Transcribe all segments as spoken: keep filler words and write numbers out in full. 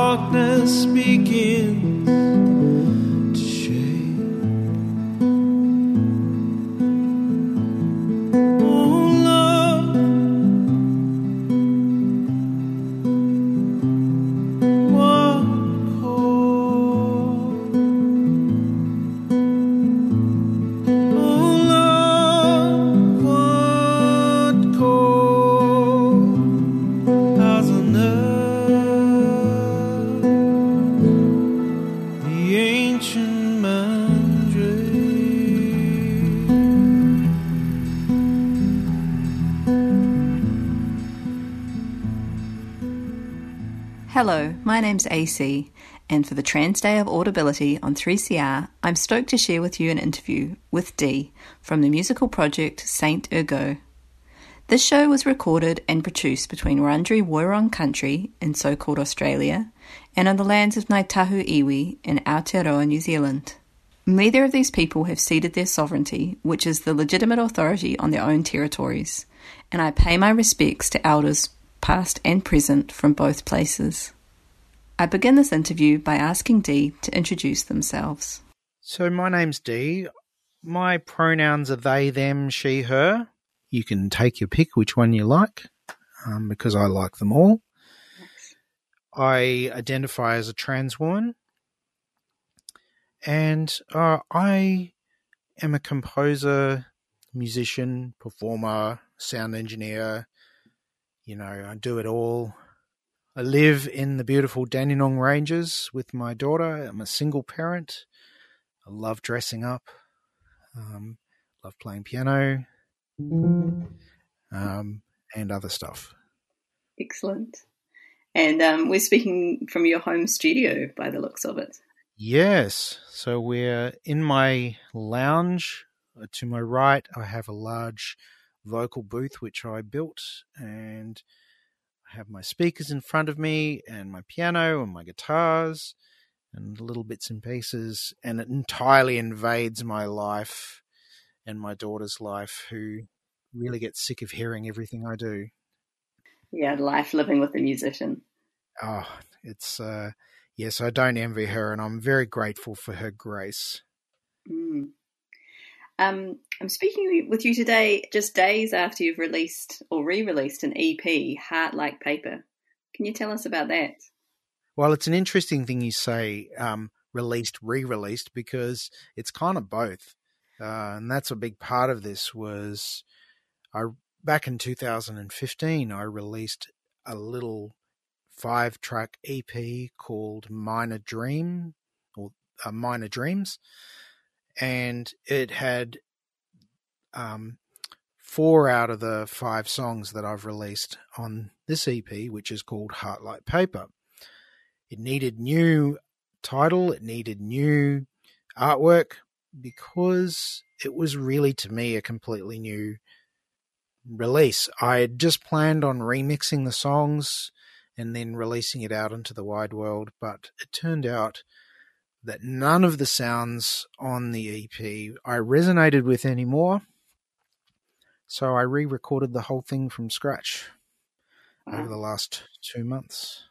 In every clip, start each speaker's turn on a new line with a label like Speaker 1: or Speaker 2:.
Speaker 1: darkness begins to shake. Oh, love, what chord? Oh, love, what chord has unearthed the ancient mandrake?
Speaker 2: Hello, my name's A C, and for the Trans Day of Audibility on three C R, I'm stoked to share with you an interview with Dee from the musical project Saint Ergo. This show was recorded and produced between Wurundjeri Woiwurrung country in so-called Australia and on the lands of Ngāi Tahu Iwi in Aotearoa, New Zealand. Neither of these people have ceded their sovereignty, which is the legitimate authority on their own territories, and I pay my respects to elders past and present from both places. I begin this interview by asking Dee to introduce themselves.
Speaker 3: So my name's Dee. My pronouns are they, them, she, her. You can take your pick which one you like, um, because I like them all. I identify as a trans woman, and uh, I am a composer, musician, performer, sound engineer. You know, I do it all. I live in the beautiful Dandenong Ranges with my daughter. I'm a single parent. I love dressing up. Um, love playing piano, um, and other stuff.
Speaker 2: Excellent. And um, we're speaking from your home studio by the looks of it.
Speaker 3: Yes. So we're in my lounge. To my right, I have a large vocal booth which I built, and I have my speakers in front of me and my piano and my guitars and little bits and pieces, and it entirely invades my life and my daughter's life, who really gets sick of hearing everything I do.
Speaker 2: Yeah, life living with a musician.
Speaker 3: Oh, it's, uh, yes, I don't envy her, and I'm very grateful for her grace.
Speaker 2: Mm. Um, I'm speaking with you today just days after you've released or re-released an E P, Heart Like Paper. Can you tell us about that?
Speaker 3: Well, it's an interesting thing you say, um, released, re-released, because it's kind of both. Uh, and that's a big part of this was I back in two thousand fifteen, I released a little five-track E P called Minor Dream, or uh, Minor Dreams, and it had um, four out of the five songs that I've released on this E P, which is called Heart Like Paper. It needed new title, it needed new artwork, because it was really, to me, a completely new release. I had just planned on remixing the songs and then releasing it out into the wide world, but it turned out that none of the sounds on the E P I resonated with anymore, so I re-recorded the whole thing from scratch wow. over the last two months.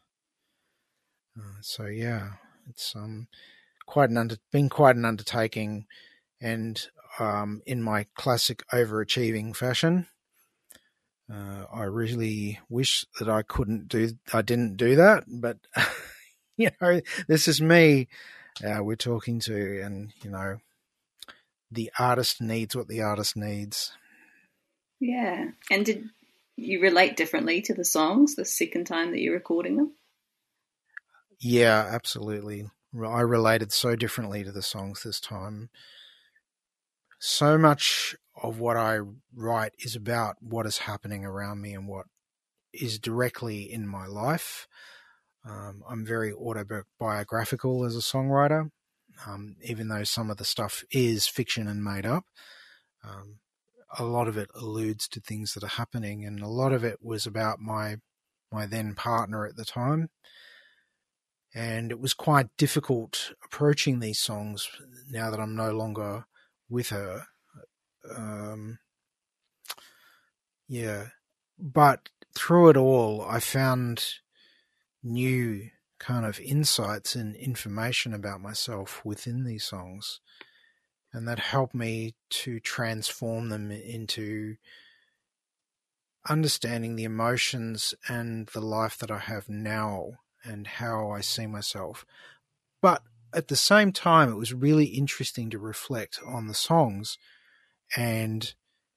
Speaker 3: Uh, so yeah, it's um quite an under, been quite an undertaking, and um, in my classic overachieving fashion, uh, I really wish that I couldn't do, I didn't do that, but you know, this is me. Uh, we're talking to, and you know, the artist needs what the artist needs.
Speaker 2: Yeah, and did you relate differently to the songs the second time that you're recording them?
Speaker 3: Yeah, absolutely. I related so differently to the songs this time. So much of what I write is about what is happening around me and what is directly in my life. Um, I'm very autobiographical as a songwriter, um, even though some of the stuff is fiction and made up. Um, a lot of it alludes to things that are happening, and a lot of it was about my my then partner at the time. And it was quite difficult approaching these songs now that I'm no longer with her. Um, yeah. But through it all, I found new kind of insights and information about myself within these songs. And that helped me to transform them into understanding the emotions and the life that I have now and how I see myself. But at the same time, it was really interesting to reflect on the songs and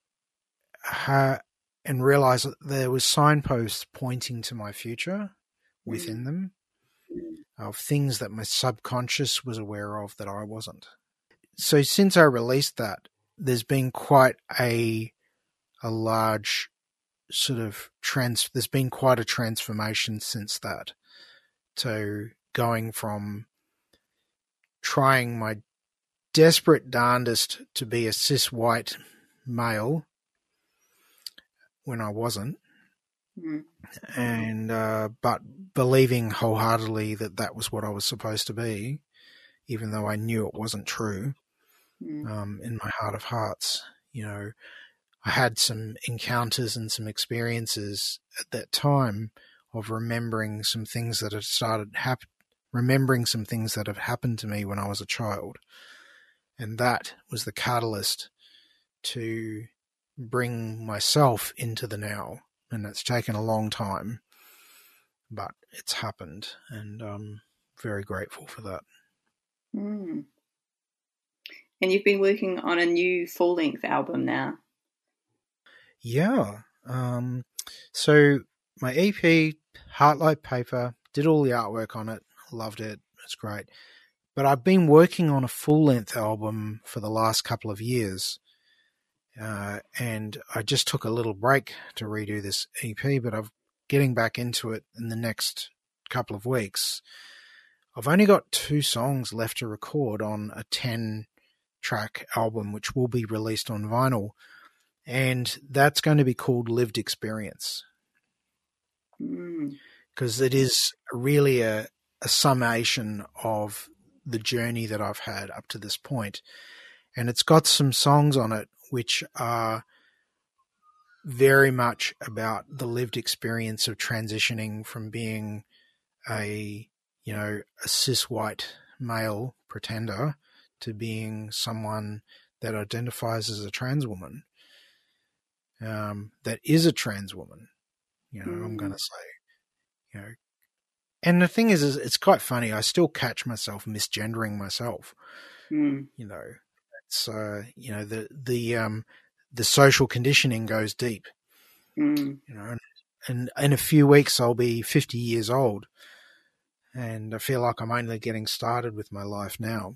Speaker 3: uh, and realize that there was signposts pointing to my future within them, of things that my subconscious was aware of that I wasn't. So since I released that, there's been quite a a large sort of trans. There's been quite a transformation since that, to going from trying my desperate darndest to be a cis white male when I wasn't, mm. and uh, but believing wholeheartedly that that was what I was supposed to be, even though I knew it wasn't true. Mm. Um, in my heart of hearts, you know, I had some encounters and some experiences at that time of remembering some things that had started happen, remembering some things that have happened to me when I was a child, and that was the catalyst to bring myself into the now. And it's taken a long time, but it's happened, and I'm very grateful for that.
Speaker 2: Mm. And you've been working on a new full-length album now.
Speaker 3: Yeah. Um, so my E P, Heart Like Paper, did all the artwork on it. Loved it. It's great. But I've been working on a full-length album for the last couple of years. Uh, and I just took a little break to redo this E P, but I'm getting back into it in the next couple of weeks. I've only got two songs left to record on a ten-track album, which will be released on vinyl, and that's going to be called Lived Experience, because mm. it is really a, a summation of the journey that I've had up to this point. And it's got some songs on it which are very much about the lived experience of transitioning from being a, you know, a cis white male pretender to being someone that identifies as a trans woman, um, that is a trans woman, you know, mm. I'm going to say, you know. And the thing is, is, it's quite funny. I still catch myself misgendering myself, mm. you know. It's, uh, you know, the, the, um, the social conditioning goes deep, mm. you know, and, and in a few weeks I'll be fifty years old, and I feel like I'm only getting started with my life now.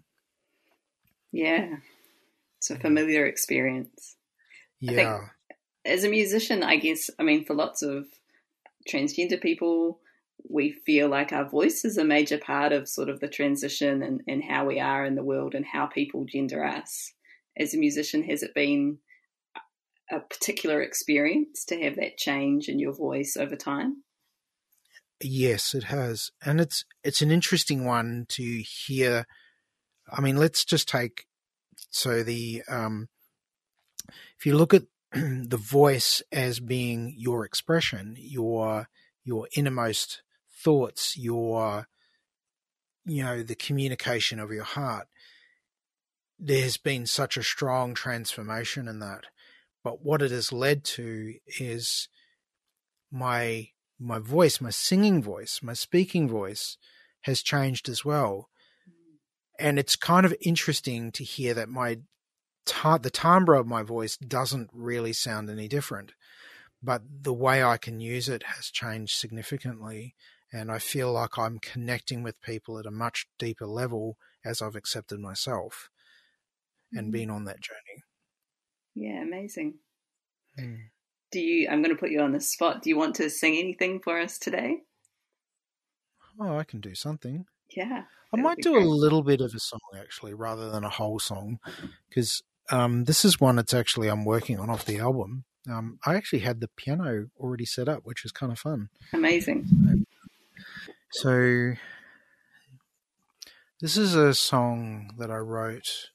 Speaker 2: Yeah. It's a familiar experience.
Speaker 3: Yeah.
Speaker 2: I think as a musician, I guess, I mean, for lots of transgender people, we feel like our voice is a major part of sort of the transition and, and how we are in the world and how people gender us. As a musician, has it been a particular experience to have that change in your voice over time?
Speaker 3: Yes, it has. And it's it's an interesting one to hear. I mean, let's just take, so the, um, if you look at the voice as being your expression, your, your innermost thoughts, your, you know, the communication of your heart, there's been such a strong transformation in that. But what it has led to is my my voice, my singing voice, my speaking voice has changed as well. And it's kind of interesting to hear that my ta- the timbre of my voice doesn't really sound any different, but the way I can use it has changed significantly. And I feel like I'm connecting with people at a much deeper level as I've accepted myself and mm-hmm. been on that journey.
Speaker 2: Yeah, amazing.
Speaker 3: Mm.
Speaker 2: Do you, I'm going to put you on the spot. Do you want to sing anything for us today?
Speaker 3: Oh, I can do something.
Speaker 2: Yeah.
Speaker 3: I might do great. a little bit of a song, actually, rather than a whole song, because um, this is one that's actually I'm working on off the album. Um, I actually had the piano already set up, which is kind of fun.
Speaker 2: Amazing.
Speaker 3: So this is a song that I wrote.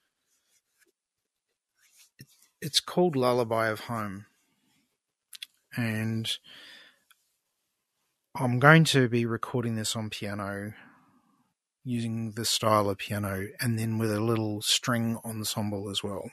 Speaker 3: It's called Lullaby of Home. And I'm going to be recording this on piano, using the style of piano, and then with a little string ensemble as well.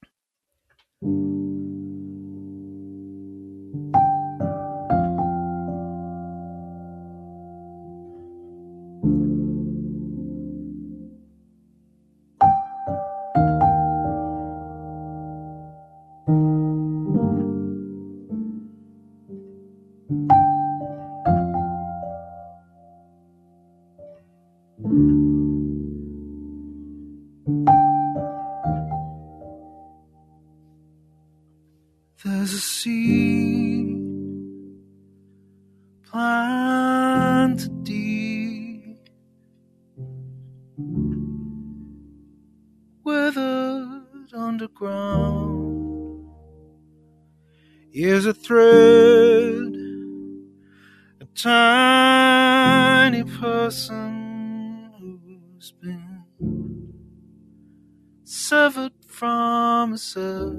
Speaker 1: There's a seed planted deep, withered underground. Here's a thread, a tiny person who's been severed from herself.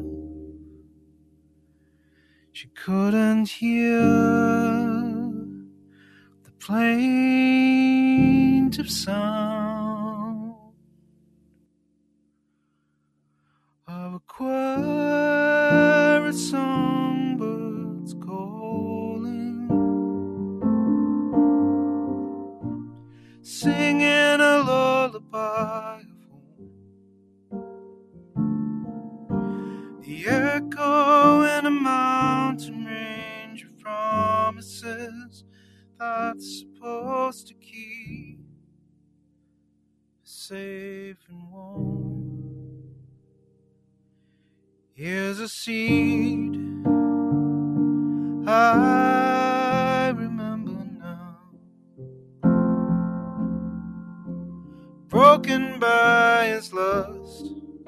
Speaker 1: She couldn't hear the plaintive sound of a choir of songbirds calling, singing a lullaby of hope. The echo in a mountain range of promises that's supposed to keep safe and warm. Here's a seed I remember now, broken by his lust,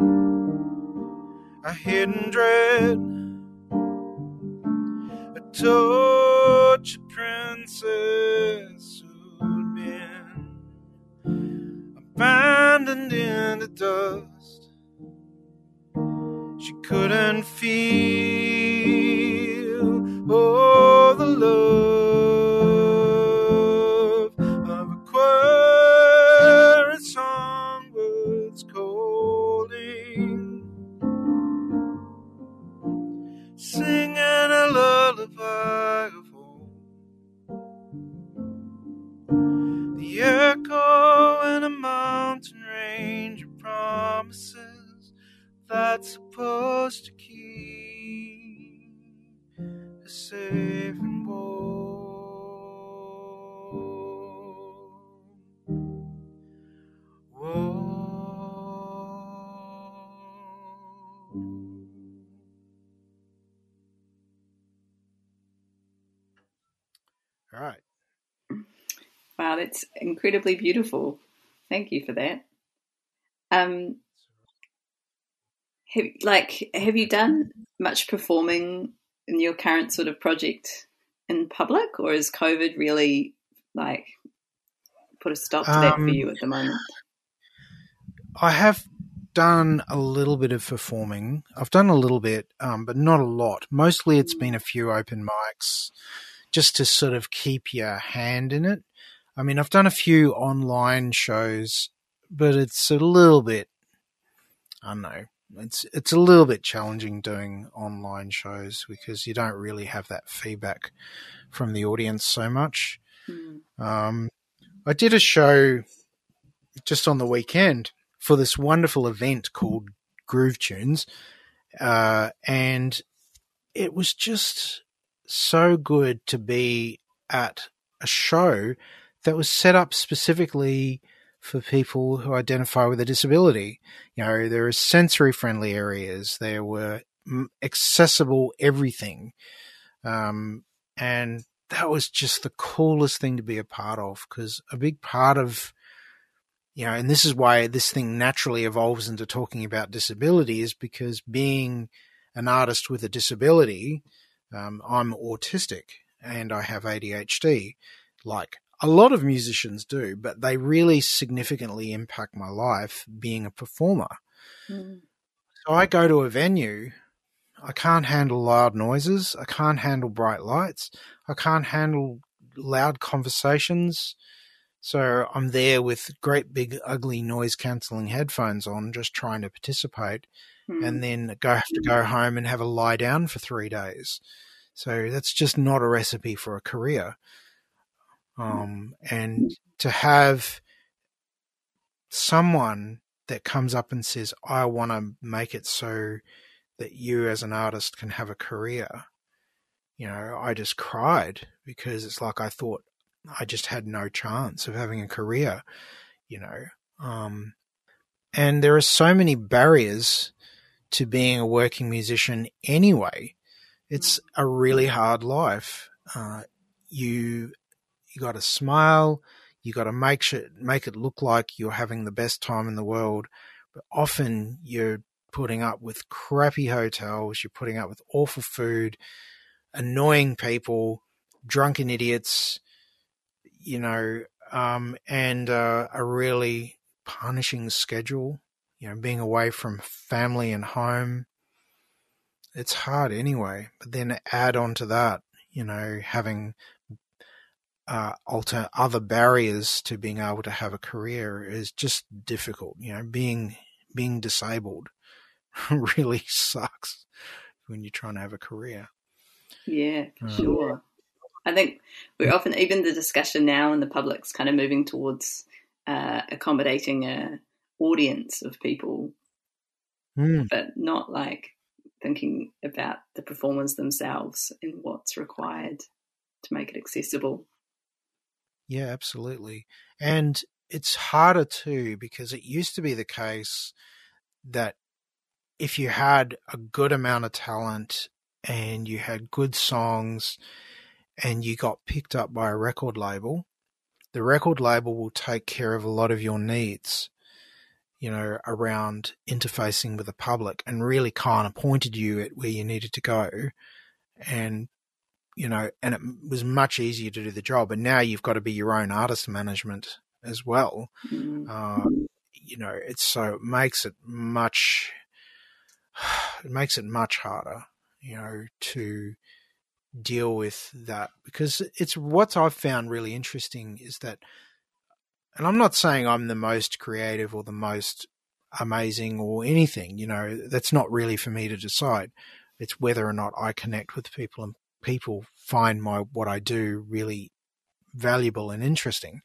Speaker 1: a hidden dread, a tortured princess who'd been abandoned in the dust. She couldn't feel all the love of a choir of songbirds calling, singing a lullaby of hope. The echo in a mountain range of promises that's supposed to keep us safe and warm. Whoa.
Speaker 3: All right.
Speaker 2: Wow, that's incredibly beautiful. Thank you for that. Um, have, like, have you done much performing in your current sort of project in public, or is COVID really like put a stop to that
Speaker 3: Um,
Speaker 2: for you at the moment?
Speaker 3: I have done a little bit of performing. I've done a little bit, um, but not a lot. Mostly it's been a few open mics just to sort of keep your hand in it. I mean, I've done a few online shows, but it's a little bit, I don't know, it's it's a little bit challenging doing online shows because you don't really have that feedback from the audience so much.
Speaker 2: Mm.
Speaker 3: Um, I did a show just on the weekend for this wonderful event called Groove Tunes, uh, and it was just so good to be at a show that was set up specifically for people who identify with a disability. You know, there are sensory friendly areas. There were accessible everything. Um, and that was just the coolest thing to be a part of, because a big part of, you know, and this is why this thing naturally evolves into talking about disability, is because being an artist with a disability, um, I'm autistic and I have A D H D, like a lot of musicians do, but they really significantly impact my life being a performer.
Speaker 2: Mm.
Speaker 3: So I go to a venue, I can't handle loud noises, I can't handle bright lights, I can't handle loud conversations. So I'm there with great big ugly noise cancelling headphones on, just trying to participate, mm. and then go have to go home and have a lie down for three days. So that's just not a recipe for a career. Um, and to have someone that comes up and says, I want to make it so that you as an artist can have a career, you know, I just cried, because it's like I thought I just had no chance of having a career, you know. Um, and there are so many barriers to being a working musician anyway. It's a really hard life. Uh, you you got to smile. You got to make sure, make it look like you're having the best time in the world. But often you're putting up with crappy hotels. You're putting up with awful food, annoying people, drunken idiots, you know, um, and uh, a really punishing schedule. You know, being away from family and home. It's hard anyway. But then add on to that, you know, having Uh, alter other barriers to being able to have a career is just difficult. You know, being being disabled really sucks when you're trying to have a career.
Speaker 2: Yeah, for um, sure. I think we're often, even the discussion now in the public's kind of moving towards uh, accommodating a audience of people, mm. but not like thinking about the performers themselves and what's required to make it accessible.
Speaker 3: Yeah, absolutely. And it's harder too, because it used to be the case that if you had a good amount of talent and you had good songs and you got picked up by a record label, the record label will take care of a lot of your needs, you know, around interfacing with the public, and really kind of pointed you at where you needed to go. And you know, and it was much easier to do the job. And now you've got to be your own artist management as well. Mm. Uh, you know, it's so it makes it much, it makes it much harder, you know, to deal with that, because it's what I've found really interesting is that, and I'm not saying I'm the most creative or the most amazing or anything, you know, that's not really for me to decide. It's whether or not I connect with people and people find my what I do really valuable and interesting.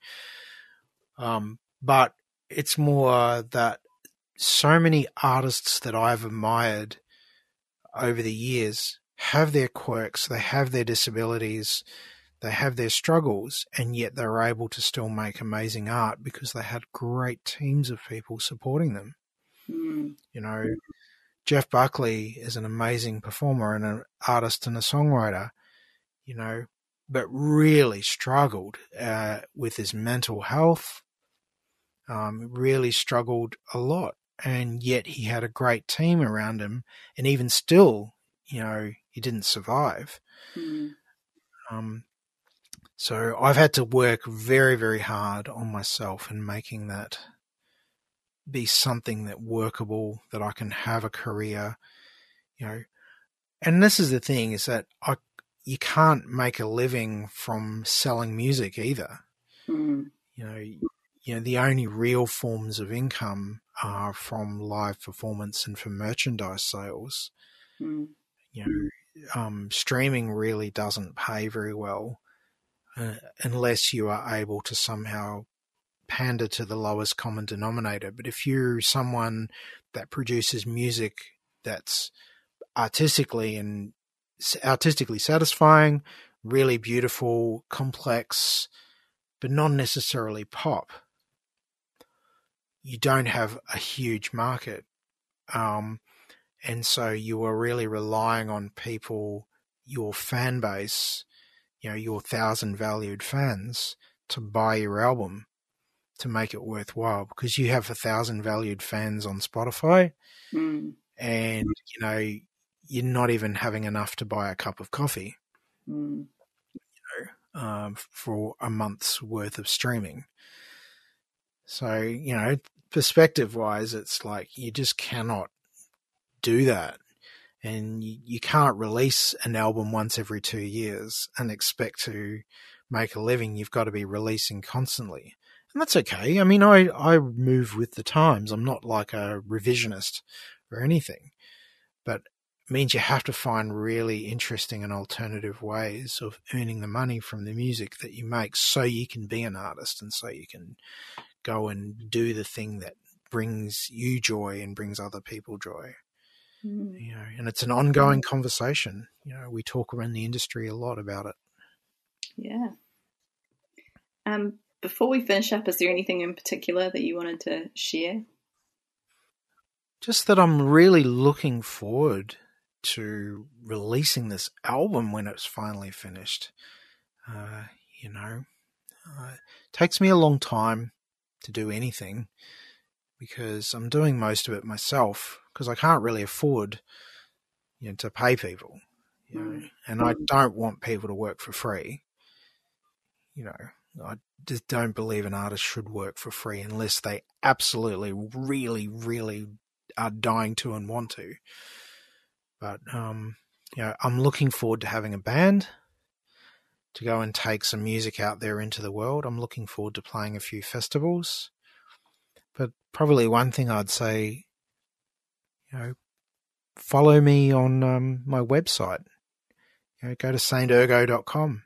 Speaker 3: Um, but it's more that so many artists that I've admired over the years have their quirks, they have their disabilities, they have their struggles, and yet they're able to still make amazing art because they had great teams of people supporting them. Mm. You know, Jeff Buckley is an amazing performer and an artist and a songwriter, you know, but really struggled uh, with his mental health, um, really struggled a lot. And yet he had a great team around him. And even still, you know, he didn't survive. Mm. Um, so I've had to work very, very hard on myself in making that be something that workable, that I can have a career, you know. And this is the thing, is that I, you can't make a living from selling music either. Mm. You know, you know, the only real forms of income are from live performance and from merchandise sales. Mm. You know, um, streaming really doesn't pay very well uh, unless you are able to somehow pander to the lowest common denominator. But if you're someone that produces music that's artistically and artistically satisfying, really beautiful, complex, but not necessarily pop, you don't have a huge market. Um, and so you are really relying on people, your fan base, you know, your thousand valued fans, to buy your album to make it worthwhile, because you have a thousand valued fans on Spotify mm. and, you know, you're not even having enough to buy a cup of coffee, mm. you know, um, for a month's worth of streaming. So, you know, perspective wise, it's like you just cannot do that. And you, you can't release an album once every two years and expect to make a living, you've got to be releasing constantly. And that's okay. I mean, I, I move with the times. I'm not like a revisionist or anything, but it means you have to find really interesting and alternative ways of earning the money from the music that you make so you can be an artist and so you can go and do the thing that brings you joy and brings other people joy. Mm. You know, and it's an ongoing conversation. You know, we talk around the industry a lot about it.
Speaker 2: Yeah. Um, before we finish up, is there anything in particular that you wanted to share?
Speaker 3: Just that I'm really looking forward to releasing this album when it's finally finished. Uh, you know, uh, it takes me a long time to do anything because I'm doing most of it myself because I can't really afford, you know, to pay people, you know, mm. and I don't want people to work for free. You know, I just don't believe an artist should work for free unless they absolutely, really, really are dying to and want to. But, um, you know, I'm looking forward to having a band to go and take some music out there into the world. I'm looking forward to playing a few festivals. But probably one thing I'd say, you know, follow me on um, my website. You know, go to saint ergo dot com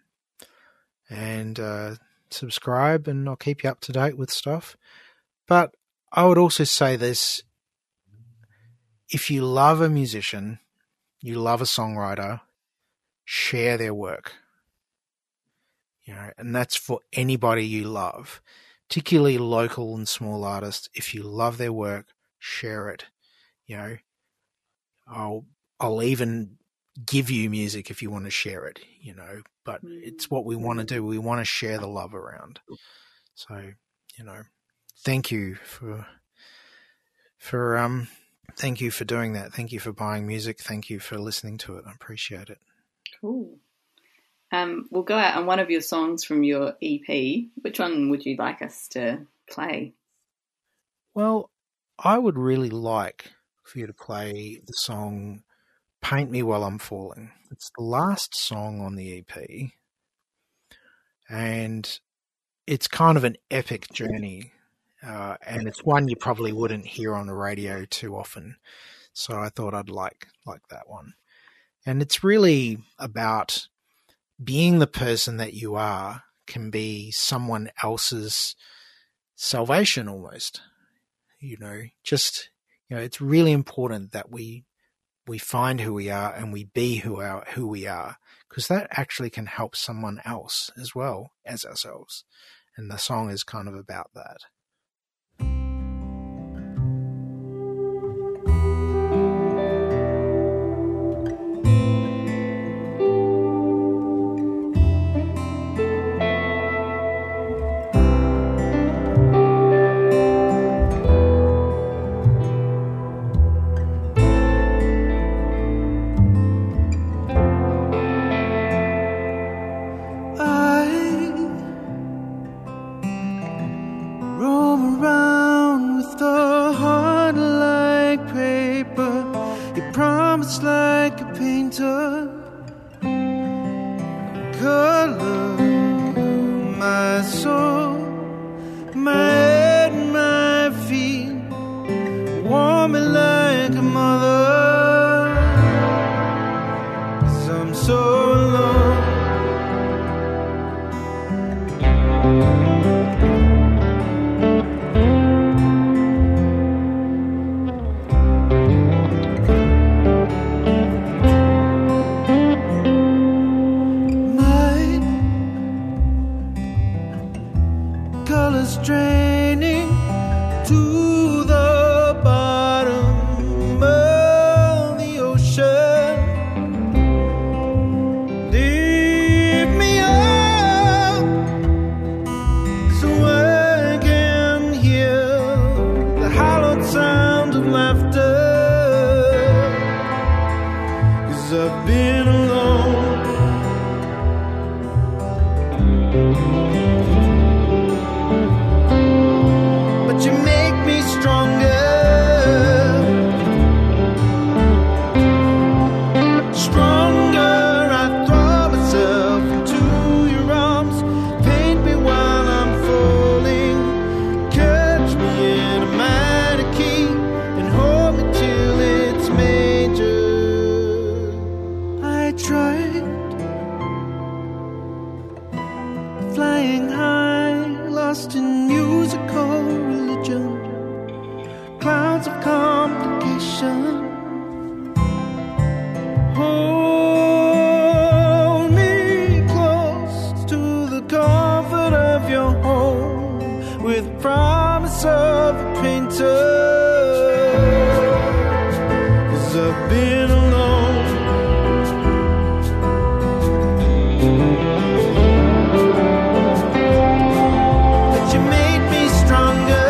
Speaker 3: and uh, subscribe, and I'll keep you up to date with stuff. But I would also say this: if you love a musician, you love a songwriter, share their work. You know, and that's for anybody you love, particularly local and small artists. If you love their work, share it. You know, I'll I'll even give you music if you want to share it. You know, but it's what we want to do. We want to share the love around. So, you know, thank you for for um. Thank you for doing that. Thank you for buying music. Thank you for listening to it. I appreciate it.
Speaker 2: Cool. Um, we'll go out on one of your songs from your E P. Which one would you like us to play?
Speaker 3: Well, I would really like for you to play the song Paint Me While I'm Falling. It's the last song on the E P, and it's kind of an epic journey. Uh, and it's one you probably wouldn't hear on the radio too often. So I thought I'd like like that one. And it's really about being the person that you are can be someone else's salvation almost. You know, just, you know, it's really important that we we find who we are and we be who our who we are, because that actually can help someone else as well as ourselves. And the song is kind of about that.
Speaker 1: hold me close to the comfort of your home with the promise of a painter. 'Cause I've been alone. But you made me stronger.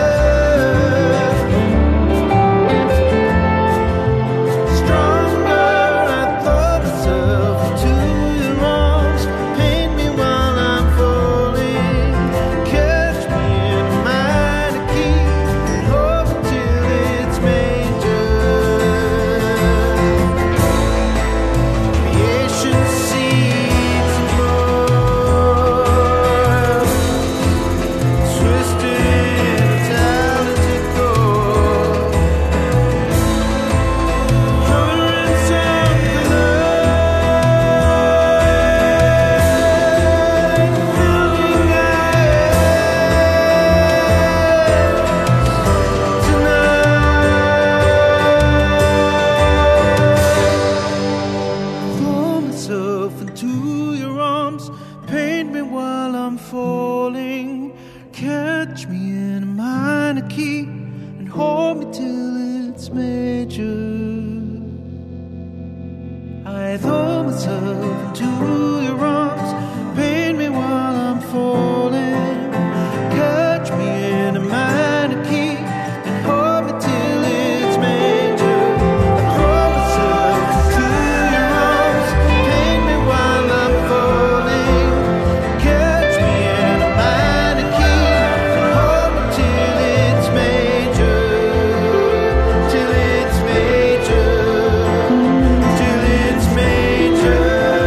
Speaker 1: Catch me in a minor key and hold me till it's major. I throw myself into your arms, paint me while I'm falling. Catch me in a minor key and hold me till it's major. I throw myself into your arms, paint me while I'm falling. Catch me in a minor key and hold me till it's major. Till it's major. Till it's major.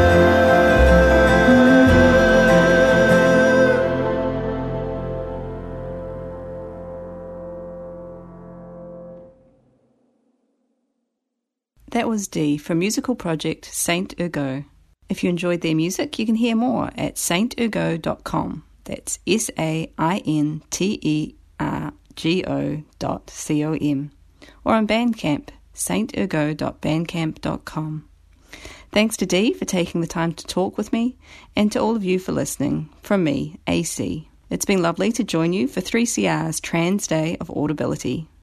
Speaker 2: That was Dee from musical project Saint Ergo. If you enjoyed their music, you can hear more at saint ergo dot com. That's S A I N T E R G O dot C O M. Or on Bandcamp, saint ergo dot bandcamp dot com. Thanks to Dee for taking the time to talk with me, and to all of you for listening. From me, A C. It's been lovely to join you for three C R's Trans Day of Audibility.